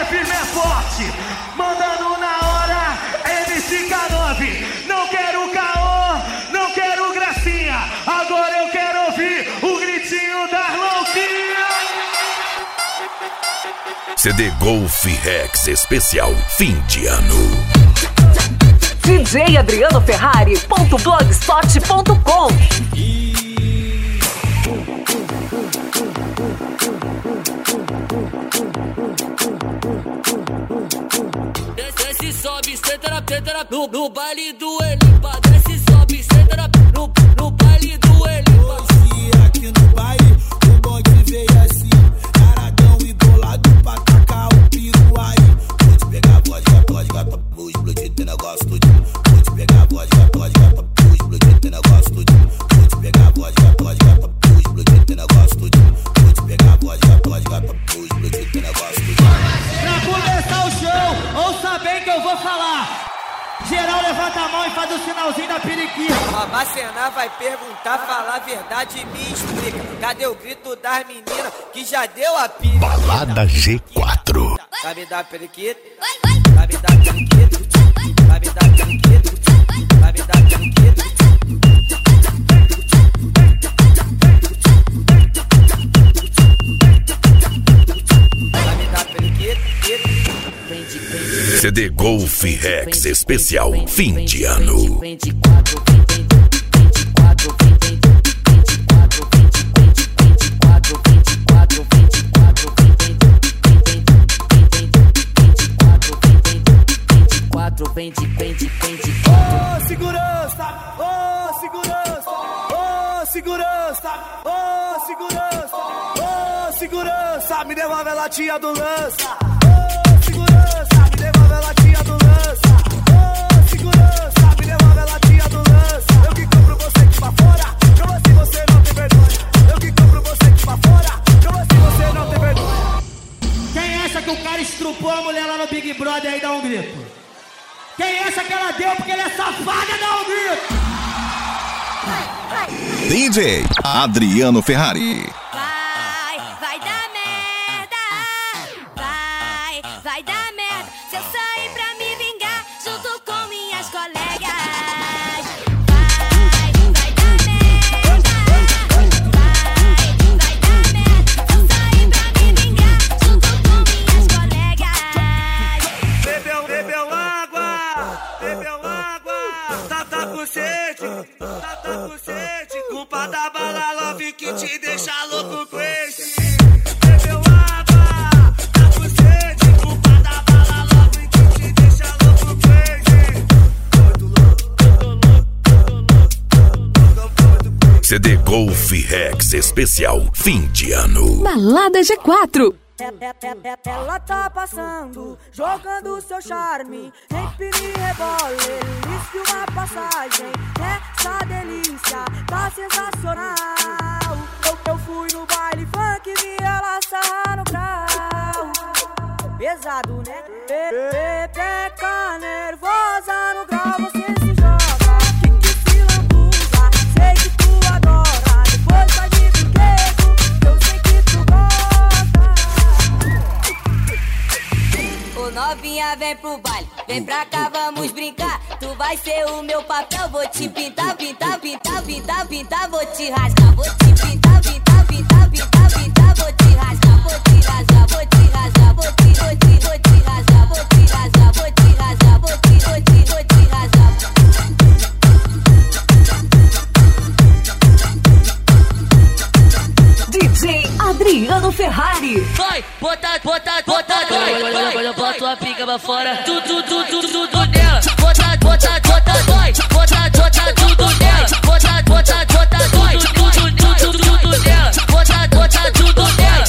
firme, é forte. Mandando na hora, MC-K9. Não quero caô, não quero gracinha. Agora eu quero ouvir o gritinho das louquinhas. CD Golf Rex especial fim de ano. DJ Adriano Ferrari.blogspot.com. Desce, sobe, senta no baile do Elipa. Desce, sobe, senta no baile do Elipa. Hoje aqui no baile, o bonde veio assim, caradão e bolado pra tacar o piru aí. Vou te pegar a voz, vou explodir teu negócio tudinho. Vou te pegar a voz, vou explodir teu negócio tudinho. Vou te pegar a voz, vou explodir teu negócio tudinho. Vou te pegar a voz, vou explodir teu negócio tudinho. Pra começar o show, ouça bem que eu vou falar. Geral levanta a mão e faz o sinalzinho da periquita. A Macená vai perguntar, falar a verdade e me explica. Cadê o grito das meninas que já deu a pica? Balada G4. Sabe dar periquita? Sabe dar periquita? Sabe dar periquita? Sabe dar periquita? Sabe dar periquita? CD Golf Rex especial fim de ano. 24. Ô segurança, ô segurança, ô segurança, ô segurança, ô segurança, me devolve a latinha do lança. Ô segurança, me devolve a latinha do lança. Ô segurança, me devolve a latinha do lança. Eu que compro você que pra fora, como assim você não tem vergonha? Eu que compro você que pra fora, como assim você não tem vergonha? Quem acha que o cara estrupou a mulher lá no Big Brother aí, dá um grito. Quem acha que ela deu porque ele é safada, dá um grito. DJ Adriano Ferrari. Vai dar merda. Vai dar merda. Se eu sair pra me vingar junto com minhas colegas. Vai dar merda. Vai dar merda. Se eu sair pra me vingar junto com minhas colegas. Bebeu água, tá com sede, culpa da bala love que te deixa louco com esse. Bebeu água, tá com sede, culpa da bala love que te deixa louco com esse. CD Golf Rex especial fim de ano. Balada G4. Ela tá passando, jogando seu charme, empine e rebole, elisque uma passagem. Essa delícia tá sensacional. Eu fui no baile funk e vi ela sarrar no grau. Pesado, né? Pepeca nervosa no grau, você se joga. Que se lambuza, sei que tu adora. Depois vai de brinquedo, eu sei que tu gosta. Ô novinha, vem pro baile, vem pra cá, vamos brincar. Tu vai ser o meu papel, vou te pintar, vou te rasgar. Vou te pintar, vou te rasgar. Vou te rasgar, vou te rasgar, vou te rasgar, vou te rasgar, vou te rasgar, vou te rasgar. DJ Adriano Ferrari. Vai, bota, vai. Eu boto a pica pra fora. Tudo nela. Bota, vai. Bota tudo nela. Bota, tudo nela. Bota tudo nela.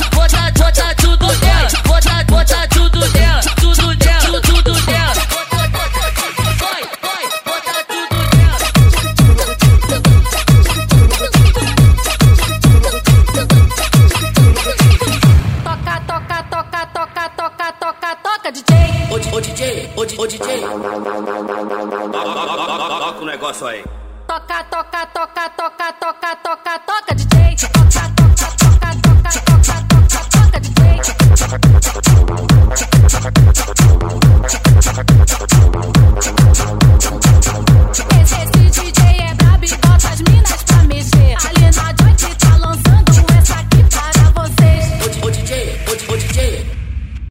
Ô DJ. Toca o negócio aí. Toca, DJ. Toca, DJ. Esse